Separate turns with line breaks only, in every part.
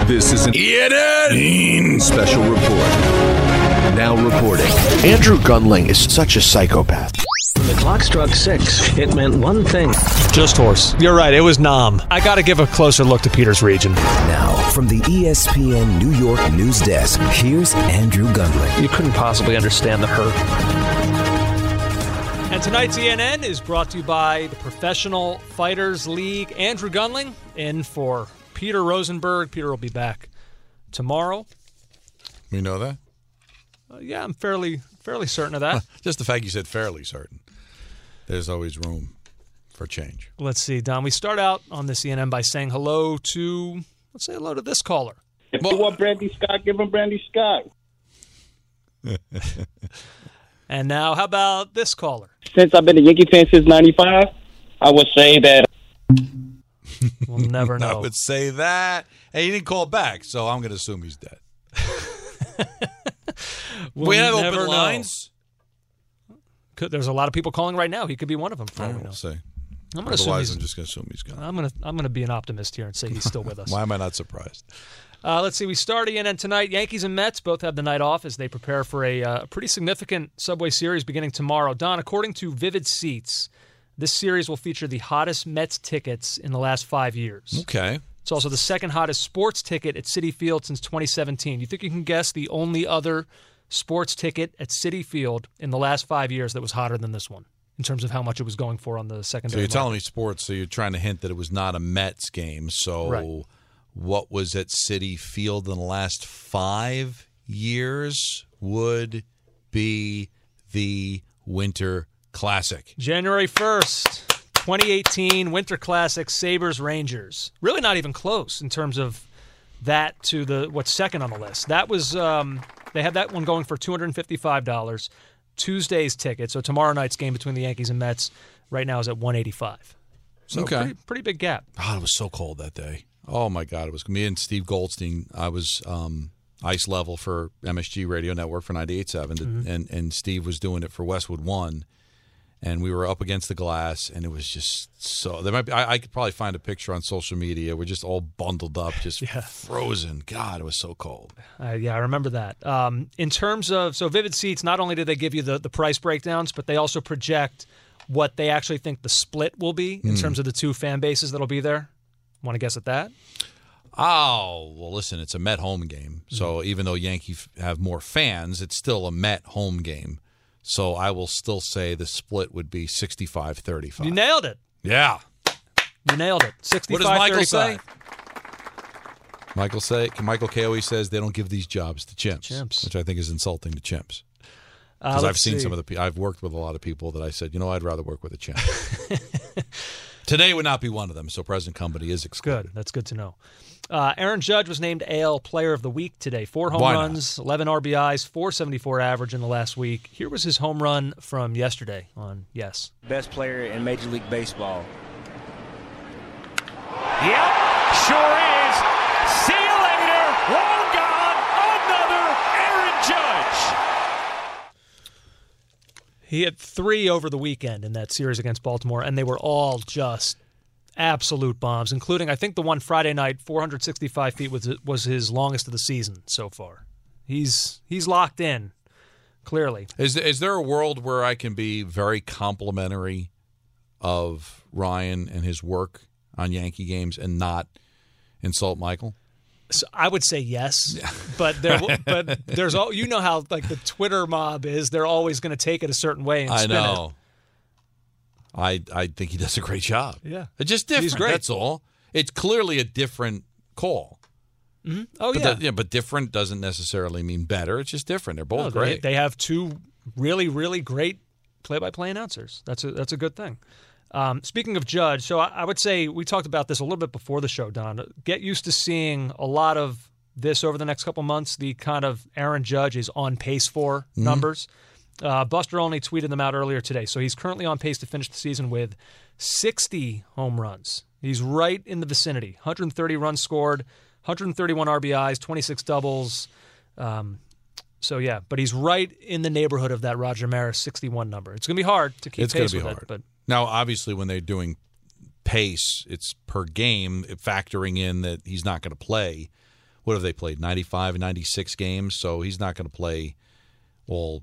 This is an ENN special report. Now reporting.
Andrew Gunling is such a psychopath.
When the clock struck 6, it meant one thing.
Just horse. You're right, it was Nam. I got to give a closer look to Peter's region.
Now, from the ESPN New York news desk, here's Andrew Gunling.
You couldn't possibly understand the hurt.
And tonight's ENN is brought to you by the Professional Fighters League. Andrew Gunling in for Peter Rosenberg. Peter will be back tomorrow.
You know that?
Yeah, I'm fairly certain of that.
Just the fact you said fairly certain. There's always room for change.
Let's see, Don. We start out on this ENN by saying hello to, let's say hello to this caller.
If you want Brandy Scott, give him Brandy Scott.
And now, how about this caller?
Since I've been a Yankee fan since 95, I would say that...
We'll never know.
I would say that. Hey, he didn't call back, so I'm going to assume he's dead. We have open lines.
There's a lot of people calling right now. He could be one of them.
We'll see.
I'm
Otherwise, I'm just going to assume he's gone.
I'm going to be an optimist here and say he's still with us.
Why am I not surprised?
Let's see. We start ENN tonight. Yankees and Mets both have the night off as they prepare for a pretty significant Subway Series beginning tomorrow. Don, according to Vivid Seats, this series will feature the hottest Mets tickets in the last 5 years.
Okay.
It's also the second hottest sports ticket at Citi Field since 2017. You think you can guess the only other sports ticket at Citi Field in the last 5 years that was hotter than this one in terms of how much it was going for on the secondary
So you're
market?
telling me sports, so you're trying to hint that it was not a Mets game. So
right.
What was at Citi Field in the last 5 years would be the Winter Classic.
January 1st, 2018, Winter Classic, Sabres-Rangers. Really not even close in terms of that to what's second on the list. That was they had that one going for $255. Tuesday's ticket, so tomorrow night's game between the Yankees and Mets, right now is at $185. So
okay.
pretty big gap.
God, it was so cold that day. Oh, my God. It was me and Steve Goldstein. I was ice level for MSG Radio Network for 98.7, and Steve was doing it for Westwood One. And we were up against the glass, and it was just so. There might be. I could probably find a picture on social media. We're just all bundled up, just frozen. God, it was so cold.
Yeah, I remember that. In terms of Vivid Seats, not only do they give you the price breakdowns, but they also project what they actually think the split will be in terms of the two fan bases that'll be there. Want to guess at that?
Oh, well, listen, it's a Met home game, so even though Yankees have more fans, it's still a Met home game. So I will still say the split would be 65-35.
You nailed it.
Yeah.
You nailed it. 65-35.
What does Michael say? Michael Koe says they don't give these jobs to chimps. Which I think is insulting to chimps. Because I've seen some of I've worked with a lot of people that I said, I'd rather work with a chimp. Today would not be one of them, so present company is excluded.
Good. That's good to know. Aaron Judge was named AL Player of the Week today. 4 home runs, 11 RBIs, 474 average in the last week. Here was his home run from yesterday on Yes.
Best player in Major League Baseball. Yep, sure is. See you later. Long gone. Another Aaron Judge.
He had 3 over the weekend in that series against Baltimore, and they were all just absolute bombs, including, I think, the one Friday night, 465 feet was his longest of the season so far. He's locked in, clearly.
Is there a world where I can be very complimentary of Ryan and his work on Yankee games and not insult Michael?
So I would say yes, but there's all how like the Twitter mob is. They're always going to take it a certain way and spin it.
I know. I think he does a great job.
Yeah.
It's just different.
He's great.
That's all. It's clearly a different call.
Mm-hmm. Oh, yeah.
But different doesn't necessarily mean better. It's just different. They're both great.
They have 2 really, really great play-by-play announcers. That's a good thing. Speaking of Judge, so I would say we talked about this a little bit before the show, Don. Get used to seeing a lot of this over the next couple months, the kind of Aaron Judge is on pace for numbers. Buster Olney tweeted them out earlier today. So he's currently on pace to finish the season with 60 home runs. He's right in the vicinity. 130 runs scored, 131 RBIs, 26 doubles. But he's right in the neighborhood of that Roger Maris 61 number. It's going to be hard to keep pace with it. But
now, obviously, when they're doing pace, it's per game, factoring in that he's not going to play. what have they played? 95, 96 games. So he's not going to play all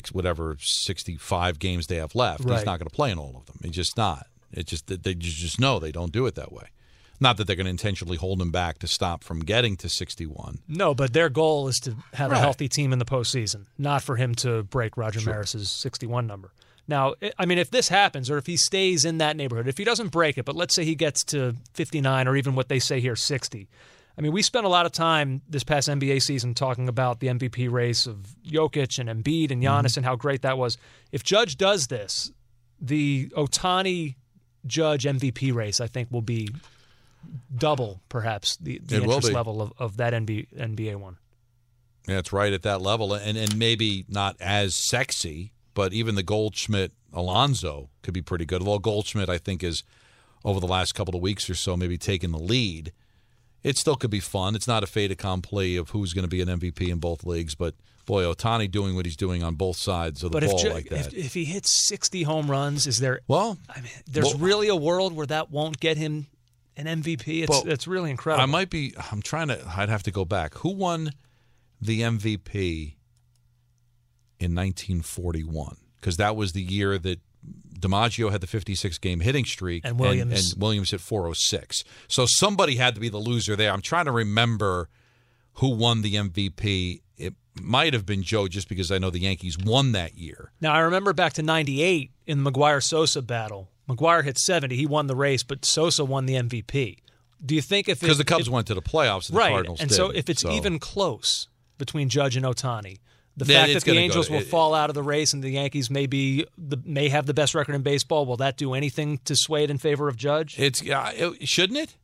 65 games they have left.
Right.
He's not going to play in all of them. He's just not. It's just that they just know they don't do it that way. Not that they're going to intentionally hold him back to stop from getting to 61.
No, but their goal is to have
Right.
a healthy team in the postseason, not for him to break Roger Maris's 61 number. Now, I mean, if this happens, or if he stays in that neighborhood, if he doesn't break it, but let's say he gets to 59 or even what they say here, 60. I mean, we spent a lot of time this past NBA season talking about the MVP race of Jokic and Embiid and Giannis and how great that was. If Judge does this, the Ohtani-Judge MVP race, I think, will be double, perhaps, the interest level of that NBA one.
Yeah, it's right at that level, and maybe not as sexy, but even the Goldschmidt-Alonso could be pretty good. Although Goldschmidt, I think, is, over the last couple of weeks or so, maybe taking the lead. It still could be fun. It's not a fait accompli of who's going to be an MVP in both leagues, but boy, Ohtani doing what he's doing on both sides of the ball like that.
If he hits 60 home runs, is there?
Well,
I mean, there's really a world where that won't get him an MVP. It's really incredible.
I'd have to go back. Who won the MVP in 1941? Because that was the year that DiMaggio had the 56-game hitting streak,
and Williams
hit 406. So somebody had to be the loser there. I'm trying to remember who won the MVP. It might have been Joe, just because I know the Yankees won that year.
Now, I remember back to 98 in the McGwire-Sosa battle. McGwire hit 70. He won the race, but Sosa won the MVP. Do you think if
because the Cubs went to the playoffs and the Cardinals
and
did.
So if it's even close between Judge and Ohtani, the fact that the Angels will fall out of the race and the Yankees may have the best record in baseball, will that do anything to sway it in favor of Judge?
Shouldn't it?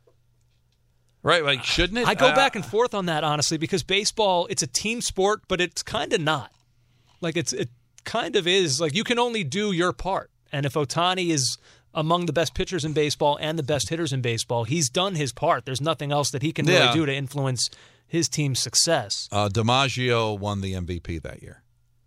Right, like shouldn't it?
I go back and forth on that, honestly, because baseball, it's a team sport, but it's kind of not. Like it kind of is. Like you can only do your part. And if Ohtani is among the best pitchers in baseball and the best hitters in baseball, he's done his part. There's nothing else that he can really do to influence his team's success.
DiMaggio won the MVP that year.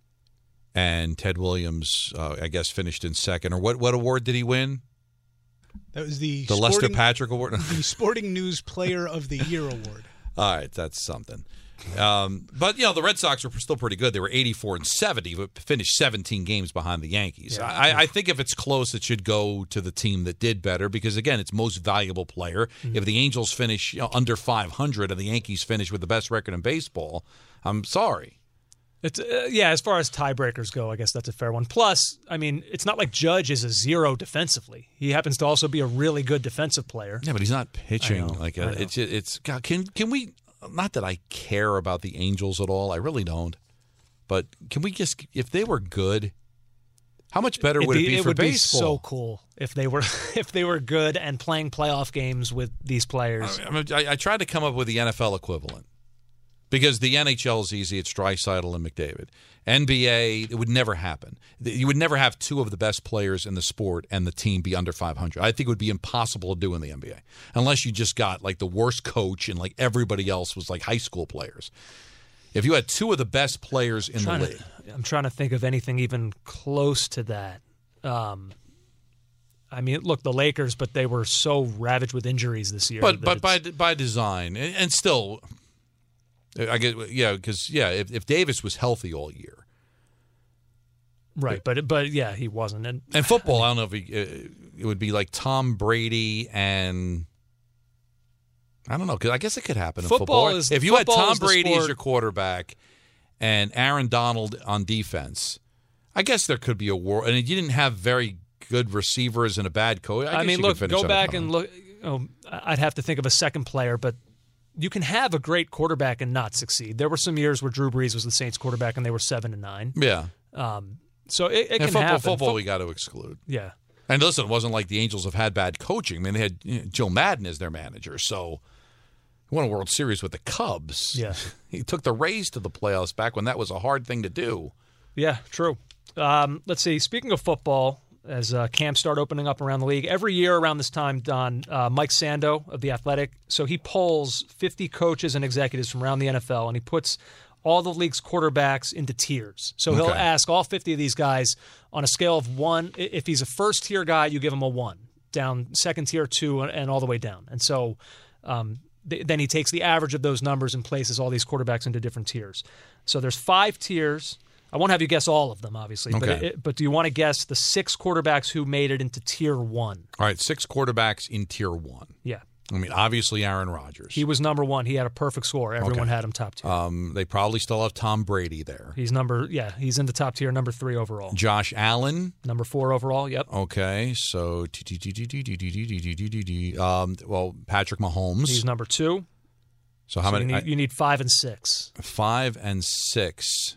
And Ted Williams, I guess, finished in second. Or what award did he win?
That was the
Lester Patrick Award?
The Sporting News Player of the Year Award.
All right, that's something. But, the Red Sox were still pretty good. They were 84-70, but finished 17 games behind the Yankees. Yeah. I think if it's close, it should go to the team that did better because, again, it's most valuable player. Mm-hmm. If the Angels finish under 500 and the Yankees finish with the best record in baseball, I'm sorry.
It's as far as tiebreakers go, I guess that's a fair one. Plus, I mean, it's not like Judge is a zero defensively. He happens to also be a really good defensive player.
Yeah, but he's not pitching it's God, can we? Not that I care about the Angels at all. I really don't. But can we just, if they were good, how much better would it be for baseball?
It would be so cool if they were good and playing playoff games with these players.
I tried to come up with the NFL equivalent because the NHL is easy. It's Draisaitl and McDavid. NBA, it would never happen. You would never have two of the best players in the sport and the team be under 500. I think it would be impossible to do in the NBA unless you just got like the worst coach and like everybody else was like high school players. If you had two of the best players in the league.
I'm trying to think of anything even close to that. I mean, look, the Lakers, but they were so ravaged with injuries this year.
But by design, and still, I get because if Davis was healthy all year,
right? But he wasn't.
And football, I don't know if it would be like Tom Brady and. I don't know, because I guess it could happen in football. If you had Tom Brady as your quarterback and Aaron Donald on defense, I guess there could be a war. And you didn't have very good receivers and a bad coach. I mean,
look, go back and look. I'd have to think of a second player, but you can have a great quarterback and not succeed. There were some years where Drew Brees was the Saints quarterback and they were 7-9.
Yeah.
So it can happen.
Football we got to exclude.
Yeah.
And listen, it wasn't like the Angels have had bad coaching. I mean, they had Joe Madden as their manager, so he won a World Series with the Cubs.
Yeah.
He took the Rays to the playoffs back when that was a hard thing to do.
Yeah, true. Let's see. Speaking of football, as camps start opening up around the league, every year around this time, Don, Mike Sando of The Athletic, so he polls 50 coaches and executives from around the NFL, and he puts all the league's quarterbacks into tiers. So he'll ask all 50 of these guys on a scale of 1. If he's a first-tier guy, you give him a 1. Down second tier, 2, and all the way down. And so then he takes the average of those numbers and places all these quarterbacks into different tiers. So there's 5 tiers. I won't have you guess all of them, obviously,
Okay.
but do you want to guess the 6 quarterbacks who made it into tier 1?
All right, 6 quarterbacks in tier 1.
Yeah.
I mean, obviously Aaron Rodgers.
He was number 1. He had a perfect score. Everyone had him top tier.
They probably still have Tom Brady there.
He's in the top tier, number 3 overall.
Josh Allen.
Number 4 overall, yep.
Okay, so Patrick Mahomes.
He's number 2.
So how many?
You need 5 and 6.
5 and 6.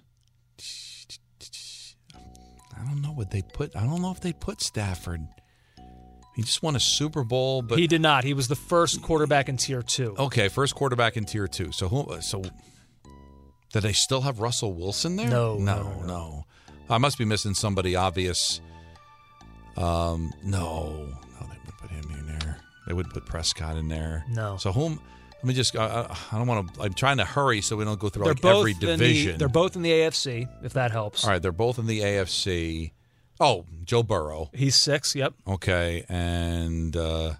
I don't know what they put. I don't know if they put Stafford. He just won a Super Bowl, but
He did not. He was the first quarterback in tier 2.
Okay, first quarterback in tier 2. So did they still have Russell Wilson there?
No.
I must be missing somebody obvious. No, they wouldn't put him in there. They would put Prescott in there.
No.
So whom? Let me just. I don't want to. I'm trying to hurry so we don't go through
They're
like
both
every division.
They're both in the AFC, if that helps.
All right, they're both in the AFC. Oh, Joe Burrow.
He's 6, yep.
Okay, and I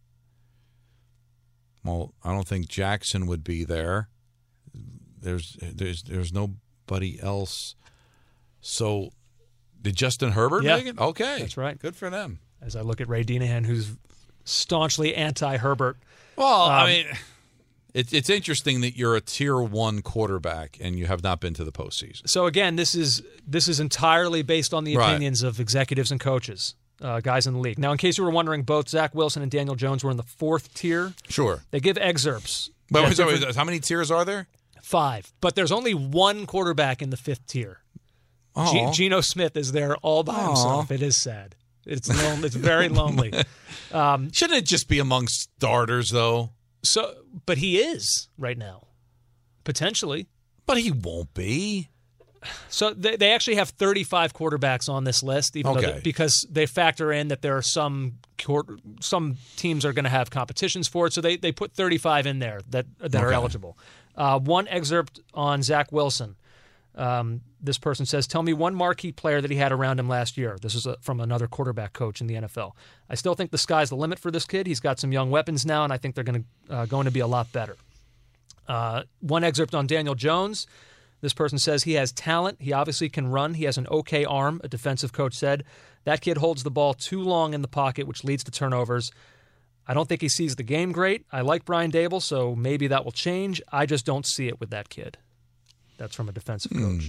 don't think Jackson would be there. There's nobody else. So did Justin Herbert make it? Okay,
that's right.
Good for them.
As I look at Ray Deanahan, who's staunchly anti-Herbert.
Well, I mean, it's interesting that you're a tier 1 quarterback and you have not been to the postseason.
So again, this is entirely based on the opinions of executives and coaches, guys in the league. Now, in case you were wondering, both Zach Wilson and Daniel Jones were in the 4th tier.
Sure.
They give excerpts.
But how many tiers are there?
5. But there's only one quarterback in the 5th tier. Geno Smith is there all by himself. It is sad. It's lonely. It's very lonely.
Shouldn't it just be among starters, though?
But he is right now, potentially.
But he won't be.
So they actually have 35 quarterbacks on this list, even though because they factor in that there are some teams are going to have competitions for it. So they put 35 in there that are eligible. One excerpt on Zach Wilson. This person says, tell me one marquee player that he had around him last year. This is from another quarterback coach in the NFL. I still think the sky's the limit for this kid. He's got some young weapons now, and I think they're going to be a lot better. One excerpt on Daniel Jones. This person says he has talent. He obviously can run. He has an okay arm, a defensive coach said. That kid holds the ball too long in the pocket, which leads to turnovers. I don't think he sees the game great. I like Brian Dable, so maybe that will change. I just don't see it with that kid. That's from a defensive coach.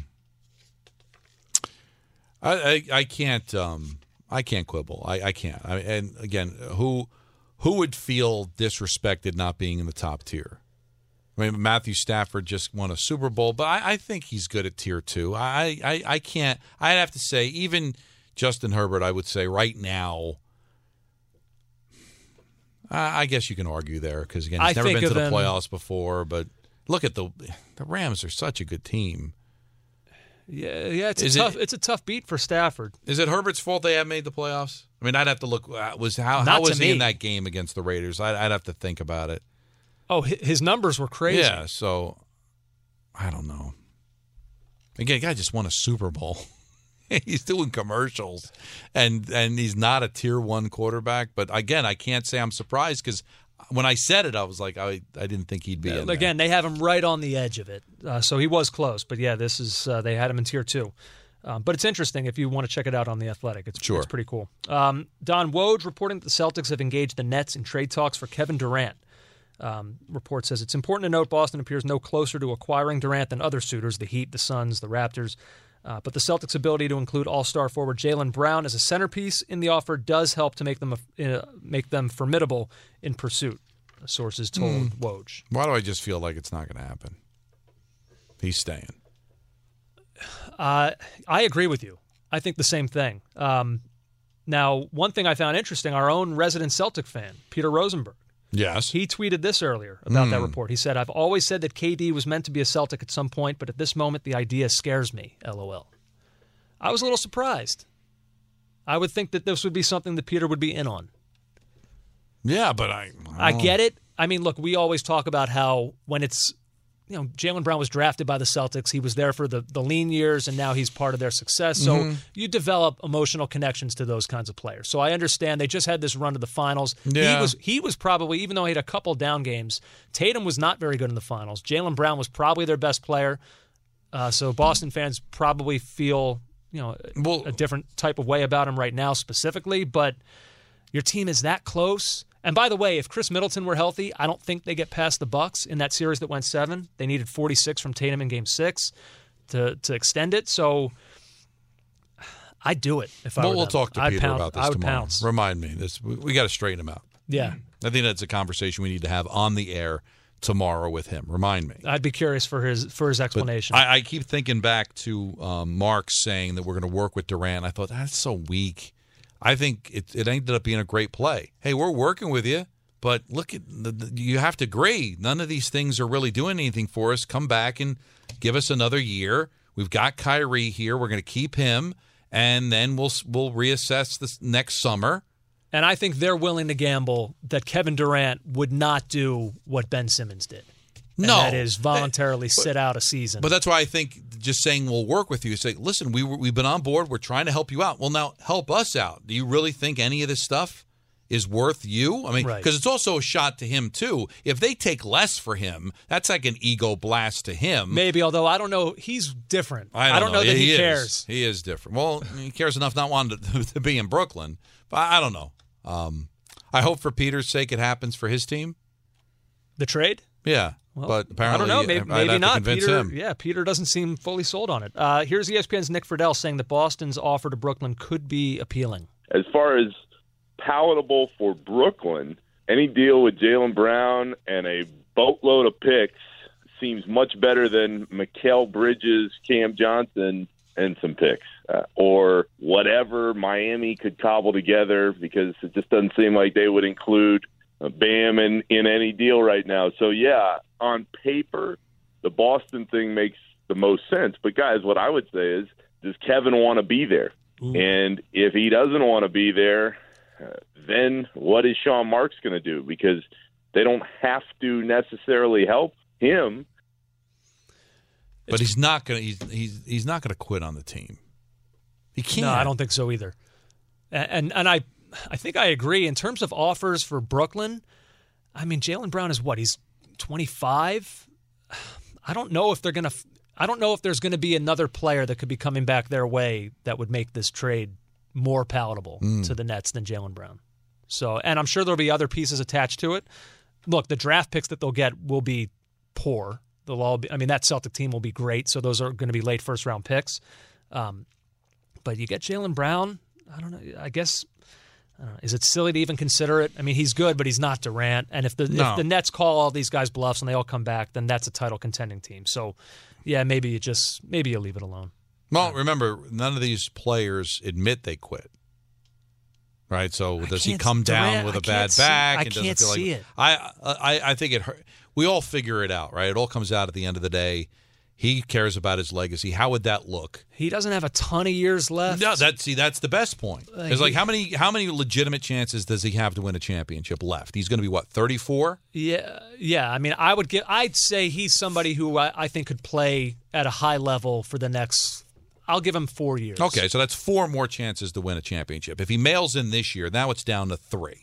I can't quibble. I can't. And again, who would feel disrespected not being in the top tier? I mean, Matthew Stafford just won a Super Bowl, but I think he's good at tier 2. I can't. I'd have to say even Justin Herbert. I would say right now. I guess you can argue there because again, he's never been to the playoffs before, but. Look at the Rams are such a good team.
Yeah, it's a tough beat for Stafford.
Is it Herbert's fault they haven't made the playoffs? I mean, I'd have to look. How was he in that game against the Raiders? I'd have to think about it.
Oh, his numbers were crazy.
Yeah, so I don't know. Again, the guy just won a Super Bowl. He's doing commercials, and he's not a tier 1 quarterback. But again, I can't say I'm surprised because. When I said it, I was like, I didn't think he'd be in there.
Again, they have him right on the edge of it. So he was close. But, yeah, this is they had him in Tier 2. But it's interesting if you want to check it out on The Athletic. It's pretty cool. Don Woj reporting that the Celtics have engaged the Nets in trade talks for Kevin Durant. Report says it's important to note Boston appears no closer to acquiring Durant than other suitors, the Heat, the Suns, the Raptors. But the Celtics' ability to include all-star forward Jaylen Brown as a centerpiece in the offer does help to make them formidable in pursuit, sources told Woj.
Why do I just feel like it's not going to happen? He's staying.
I agree with you. I think the same thing. Now, one thing I found interesting, our own resident Celtic fan, Peter Rosenberg,
yes,
he tweeted this earlier about that report. He said, I've always said that KD was meant to be a Celtic at some point, but at this moment, the idea scares me, LOL. I was a little surprised. I would think that this would be something that Peter would be in on.
Yeah, but I
get it. I mean, look, we always talk about how when it's Jaylen Brown was drafted by the Celtics. He was there for the lean years, and now he's part of their success. So you develop emotional connections to those kinds of players. So I understand they just had this run to the finals.
Yeah.
He was probably, even though he had a couple down games, Tatum was not very good in the finals. Jaylen Brown was probably their best player. So Boston fans probably feel a different type of way about him right now specifically, but your team is that close. And by the way, if Chris Middleton were healthy, I don't think they get past the Bucks in that series that went 7. They needed 46 from Tatum in Game 6 to extend it. So I'd do it if I were them.
We'll talk to Peter about this
I would
tomorrow.
pounce.
Remind me. We got to straighten him out.
Yeah.
I think that's a conversation we need to have on the air tomorrow with him. Remind me.
I'd be curious for his explanation.
I keep thinking back to Mark saying that we're going to work with Durant. I thought, that's so weak. I think it ended up being a great play. Hey, we're working with you, but look at you have to agree. None of these things are really doing anything for us. Come back and give us another year. We've got Kyrie here. We're going to keep him, and then we'll reassess this next summer.
And I think they're willing to gamble that Kevin Durant would not do what Ben Simmons did. And that is voluntarily sit out a season.
But that's why I think just saying we'll work with you, say, listen, we've been on board. We're trying to help you out. Well, now help us out. Do you really think any of this stuff is worth you? I mean, because it's also a shot to him, too. If they take less for him, that's like an ego blast to him.
Maybe, although I don't know. He's different.
I don't know
that he cares.
He is different. Well, he cares enough not wanting to be in Brooklyn. But I don't know. I hope for Peter's sake it happens for his team.
The trade?
Yeah.
Well,
but apparently,
I don't know. Maybe not.
Him.
Yeah, Peter doesn't seem fully sold on it. Here's ESPN's Nick Friedel saying that Boston's offer to Brooklyn could be appealing.
As far as palatable for Brooklyn, any deal with Jaylen Brown and a boatload of picks seems much better than Mikal Bridges, Cam Johnson, and some picks. Or whatever Miami could cobble together, because it just doesn't seem like they would include Bam in any deal right now. So, yeah, on paper, the Boston thing makes the most sense. But, guys, what I would say is, does Kevin want to be there? And if he doesn't want to be there, then what is Sean Marks going to do? Because they don't have to necessarily help him.
But he's not going to. He's not going to quit on the team. He can't.
No, I don't think so either. And I think I agree in terms of offers for Brooklyn. I mean, Jaylen Brown is what? He's 25. I don't know if they're going to. I don't know if there's going to be another player that could be coming back their way that would make this trade more palatable to the Nets than Jaylen Brown. So, and I'm sure there'll be other pieces attached to it. Look, the draft picks that they'll get will be poor. They'll all be, I mean, that Celtic team will be great, so those are going to be late first-round picks. But you get Jaylen Brown, I don't know, I guess, is it silly to even consider it? I mean, he's good, but he's not Durant. And if the Nets call all these guys bluffs and they all come back, then that's a title-contending team. So, yeah, maybe you leave it alone.
Well, remember, none of these players admit they quit. Right? So does he come down with a bad back?
I can't see it.
I think it hurt. We all figure it out, right? It all comes out at the end of the day. He cares about his legacy. How would that look?
He doesn't have a ton of years left.
No, that's the best point. It's like how many legitimate chances does he have to win a championship left? He's going to be what, 34?
Yeah. I mean, I'd say he's somebody who I think could play at a high level for the next. I'll give him 4 years.
Okay, so that's 4 more chances to win a championship. If he mails in this year, now it's down to 3.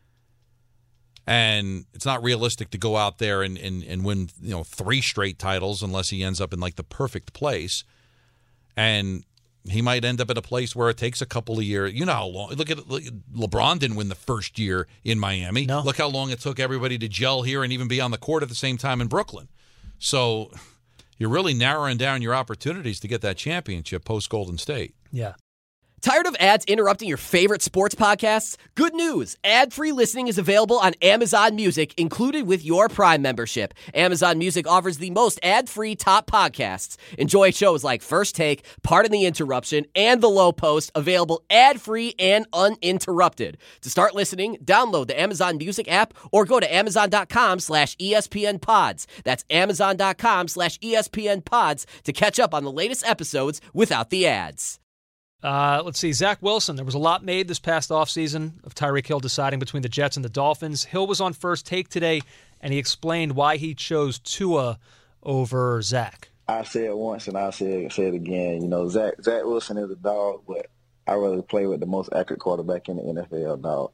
And it's not realistic to go out there and win 3 straight titles unless he ends up in like the perfect place. And he might end up in a place where it takes a couple of years. You know how long? Look, LeBron didn't win the first year in Miami.
No.
Look how long it took everybody to gel here and even be on the court at the same time in Brooklyn. So you're really narrowing down your opportunities to get that championship post-Golden State.
Yeah.
Tired of ads interrupting your favorite sports podcasts? Good news. Ad-free listening is available on Amazon Music, included with your Prime membership. Amazon Music offers the most ad-free top podcasts. Enjoy shows like First Take, Pardon the Interruption, and The Low Post, available ad-free and uninterrupted. To start listening, download the Amazon Music app or go to amazon.com/ESPN Pods. That's amazon.com/ESPN Pods to catch up on the latest episodes without the ads.
Let's see. Zach Wilson. There was a lot made this past offseason of Tyreek Hill deciding between the Jets and the Dolphins. Hill was on First Take today, and he explained why he chose Tua over Zach?
I said it once and I'll say it again. You know, Zach Wilson is a dog, but I'd rather play with the most accurate quarterback in the NFL, dog.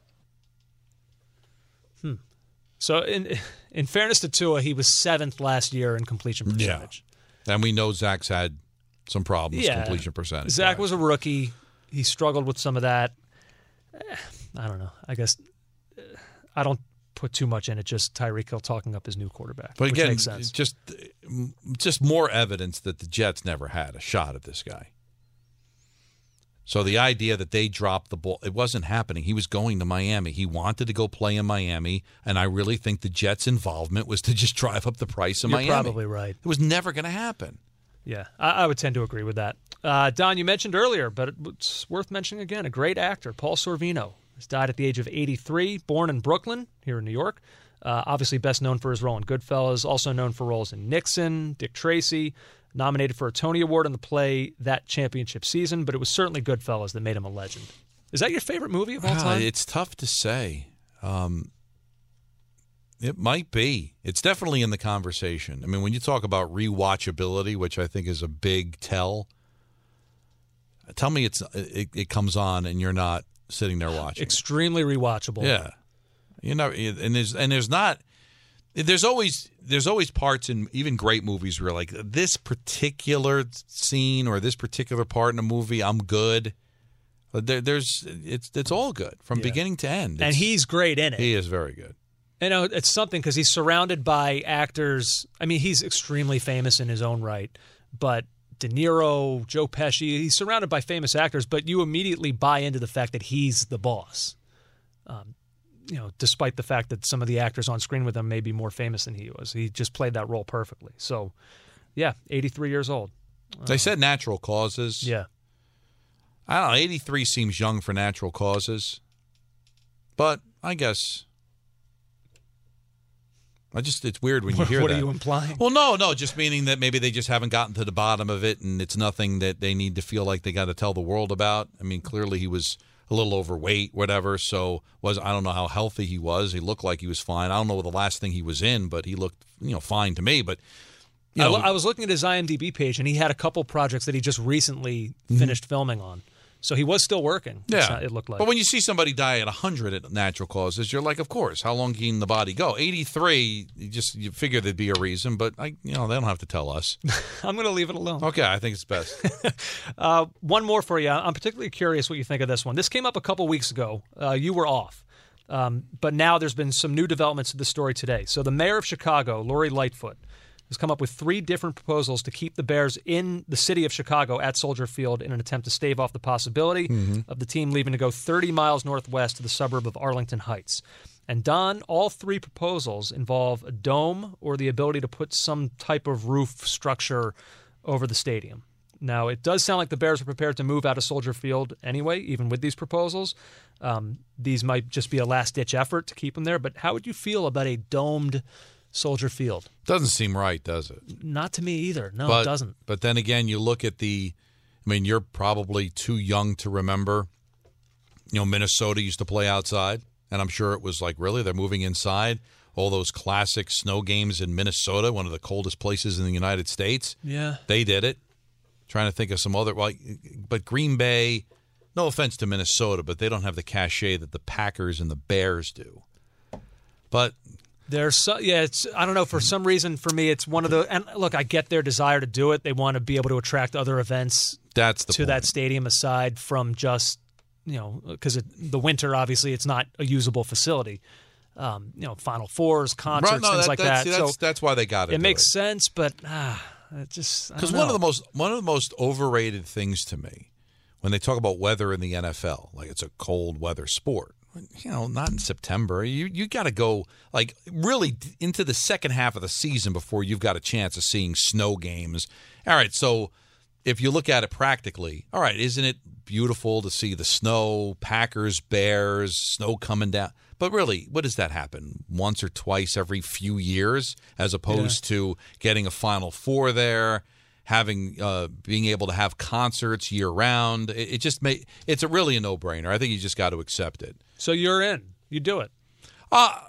So in fairness to Tua, he was 7th last year in completion percentage.
Yeah. And we know Zach's had some problems completion percentage.
Zach was a rookie. He struggled with some of that. I don't know. I guess I don't put too much in it. Just Tyreek Hill talking up his new quarterback.
But again,
which makes sense.
just more evidence that the Jets never had a shot at this guy. So the idea that they dropped the ball, it wasn't happening. He was going to Miami. He wanted to go play in Miami, and I really think the Jets' involvement was to just drive up the price of Miami.
You're probably right.
It was never going to happen.
Yeah, I would tend to agree with that. Don, you mentioned earlier, but it's worth mentioning again, a great actor, Paul Sorvino, has died at the age of 83, born in Brooklyn, here in New York. Obviously best known for his role in Goodfellas, also known for roles in Nixon, Dick Tracy, nominated for a Tony Award in the play that championship season, but it was certainly Goodfellas that made him a legend. Is that your favorite movie of all time?
It's tough to say. It might be. It's definitely in the conversation. I mean, when you talk about rewatchability, which I think is a big tell, tell me it comes on and you're not sitting there watching.
Extremely rewatchable.
Yeah. You know, there's always parts in even great movies where like this particular scene or this particular part in a movie, I'm good. It's all good from beginning to end.
And he's great in it.
He is very good.
You know, it's something because he's surrounded by actors. I mean, he's extremely famous in his own right, but De Niro, Joe Pesci, he's surrounded by famous actors, but you immediately buy into the fact that he's the boss. You know, despite the fact that some of the actors on screen with him may be more famous than he was. He just played that role perfectly. So, yeah, 83 years old.
They said natural causes.
Yeah.
I don't know, 83 seems young for natural causes. But I guess it's weird when you hear that.
What are you implying?
Well, no, just meaning that maybe they just haven't gotten to the bottom of it and it's nothing that they need to feel like they got to tell the world about. I mean, clearly he was a little overweight, whatever, so I don't know how healthy he was. He looked like he was fine. I don't know the last thing he was in, but he looked, fine to me. But
I was looking at his IMDb page, and he had a couple projects that he just recently finished filming on. So he was still working.
Yeah,
it looked like.
But when you see somebody die at 100 at natural causes, you're like, of course. How long can the body go? 83, you figure there'd be a reason, but they don't have to tell us.
I'm going to leave it alone.
Okay, I think it's best.
One more for you. I'm particularly curious what you think of this one. This came up a couple weeks ago. You were off. But now there's been some new developments to the story today. So the mayor of Chicago, Lori Lightfoot, has come up with 3 different proposals to keep the Bears in the city of Chicago at Soldier Field in an attempt to stave off the possibility of the team leaving to go 30 miles northwest to the suburb of Arlington Heights. And Don, all 3 proposals involve a dome or the ability to put some type of roof structure over the stadium. Now, it does sound like the Bears are prepared to move out of Soldier Field anyway, even with these proposals. These might just be a last-ditch effort to keep them there, but how would you feel about a domed Soldier Field?
Doesn't seem right, does it?
Not to me either. No, it doesn't.
But then again, you look at you're probably too young to remember, Minnesota used to play outside, and I'm sure it was like, really, they're moving inside? All those classic snow games in Minnesota, one of the coldest places in the United States.
Yeah.
They did it. Trying to think of some other, but Green Bay, no offense to Minnesota, but they don't have the cachet that the Packers and the Bears do. But
I don't know, for some reason for me it's one of the, and look, I get their desire to do it. They want to be able to attract other events to that stadium aside from just, because the winter obviously it's not a usable facility. Final Fours, concerts, things like that.
That's why they got it.
It makes sense, but it just, because
one of the most overrated things to me when they talk about weather in the NFL, like it's a cold weather sport. Not in September. You got to go really into the second half of the season before you've got a chance of seeing snow games. All right, so if you look at it practically, all right, isn't it beautiful to see the snow, Packers, Bears, snow coming down? But really, what does that happen? Once or twice every few years, as opposed to getting a Final Four there, being able to have concerts year round. It's really a no-brainer. I think you just got to accept it.
So you're in. You do it.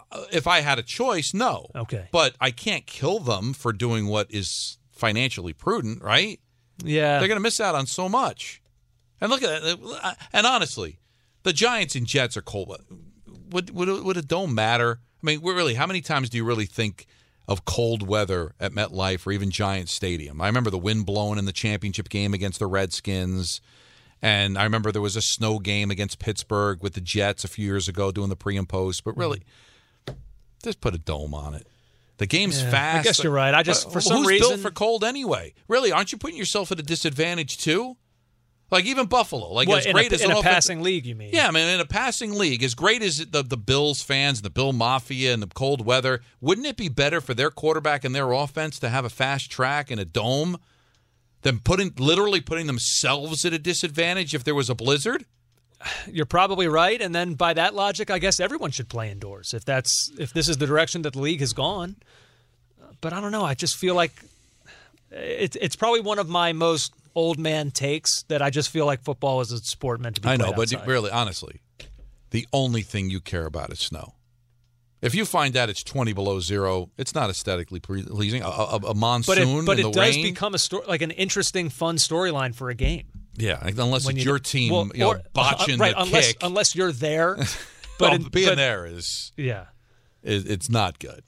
if I had a choice, no.
Okay.
But I can't kill them for doing what is financially prudent, right?
Yeah.
They're going to miss out on so much. And look at that. And honestly, the Giants and Jets are cold. Would a dome matter? I mean, really, how many times do you really think of cold weather at MetLife or even Giants Stadium? I remember the wind blowing in the championship game against the Redskins. And I remember there was a snow game against Pittsburgh with the Jets a few years ago doing the pre and post. But really, just put a dome on it. The game's fast.
I guess you're right. For some
who's
reason,
built for cold anyway? Really, aren't you putting yourself at a disadvantage too? Like even Buffalo, like as great as
in a passing league, you mean?
Yeah, I mean in a passing league, as great as the Bills fans, the Bill Mafia, and the cold weather, wouldn't it be better for their quarterback and their offense to have a fast track and a dome than literally putting themselves at a disadvantage if there was a blizzard?
You're probably right, and then by that logic, I guess everyone should play indoors if this is the direction that the league has gone. But I don't know. I just feel like it's probably one of my most old man takes that I just feel like football is a sport meant to be played outside.
But really, honestly, the only thing you care about is snow. If you find out it's 20 below zero, it's not aesthetically pleasing. A monsoon,
but
in
it
the
does
rain,
become like an interesting, fun storyline for a game.
Yeah, unless it's your team, botching
right,
the kick.
Unless you're there,
but being there is it's not good.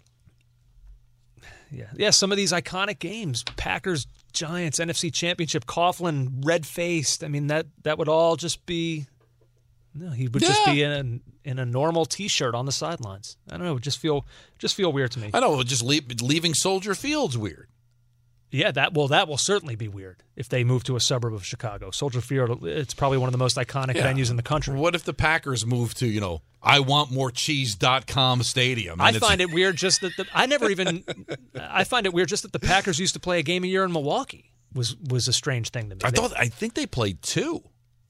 Yeah. Some of these iconic games, Packers, Giants, NFC Championship, Coughlin, red-faced. I mean, that would all just be. No, he would just be in a normal T-shirt on the sidelines. I don't know. It would just feel weird to me.
I know. Just leaving Soldier Field's weird.
Yeah, that will certainly be weird if they move to a suburb of Chicago. Soldier Field, it's probably one of the most iconic venues in the country.
What if the Packers move to, IWantMoreCheese.com stadium?
I find it weird just that I find it weird just that the Packers used to play a game a year in Milwaukee was a strange thing to me.
I think they played two.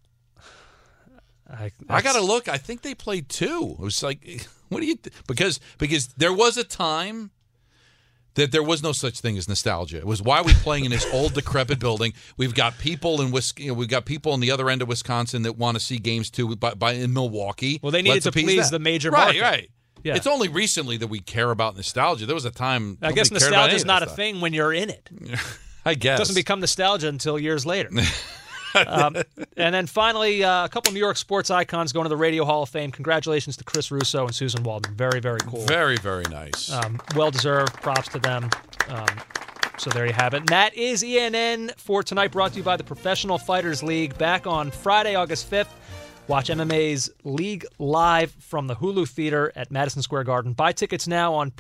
I got to look. I think they played two. It was like, what do you because there was a time that there was no such thing as nostalgia. It was, why are we playing in this old, decrepit building? We've got people in we've got people on the other end of Wisconsin that want to see games too. In Milwaukee,
well, they needed to please the major market.
Right.
Yeah.
It's only recently that we care about nostalgia. There was a time.
I guess nostalgia is not a thing when you're in it.
I guess
it doesn't become nostalgia until years later. And then finally, a couple New York sports icons going to the Radio Hall of Fame. Congratulations to Chris Russo and Susan Waldman. Very, very cool.
Very, very nice.
Well-deserved. Props to them. So there you have it. And that is ENN for tonight, brought to you by the Professional Fighters League. Back on Friday, August 5th. Watch MMA's League live from the Hulu Theater at Madison Square Garden. Buy tickets now on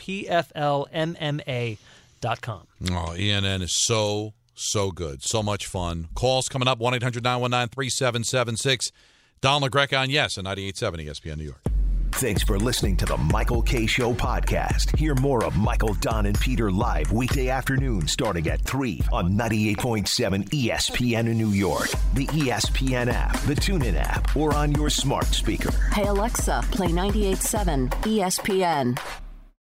PFLMMA.com.
Oh, ENN is so good. So much fun. Calls coming up, 1-800-919-3776. Don LaGreca on Yes on 98.7 ESPN New York.
Thanks for listening to the Michael K. Show podcast. Hear more of Michael, Don, and Peter live weekday afternoon starting at 3 on 98.7 ESPN in New York, the ESPN app, the TuneIn app, or on your smart speaker.
Hey, Alexa, play 98.7 ESPN.